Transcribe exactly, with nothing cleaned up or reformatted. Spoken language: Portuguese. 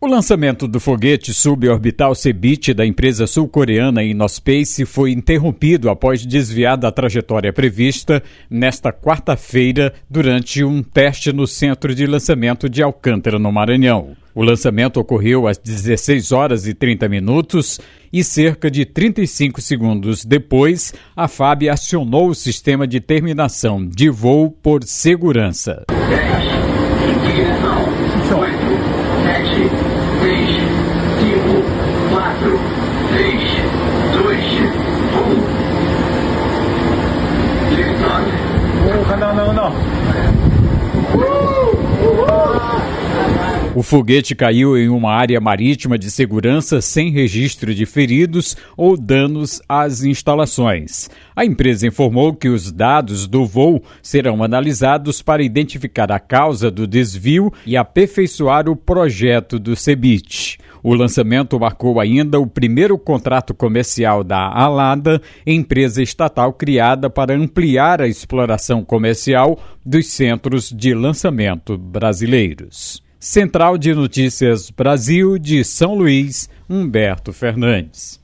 O lançamento do foguete suborbital Cebit da empresa sul-coreana Innospace foi interrompido após desviar da trajetória prevista nesta quarta-feira durante um teste no centro de lançamento de Alcântara, no Maranhão. O lançamento ocorreu às dezesseis horas e trinta minutos e cerca de trinta e cinco segundos depois, a F A B acionou o sistema de terminação de voo por segurança. dez, inclinação, oito, sete, seis, cinco, quatro, três, dois, um. Lift-off. Não, não, não. O foguete caiu em uma área marítima de segurança sem registro de feridos ou danos às instalações. A empresa informou que os dados do voo serão analisados para identificar a causa do desvio e aperfeiçoar o projeto do Cebit. O lançamento marcou ainda o primeiro contrato comercial da Alada, empresa estatal criada para ampliar a exploração comercial dos centros de lançamento brasileiros. Central de Notícias Brasil de São Luís, Humberto Fernandes.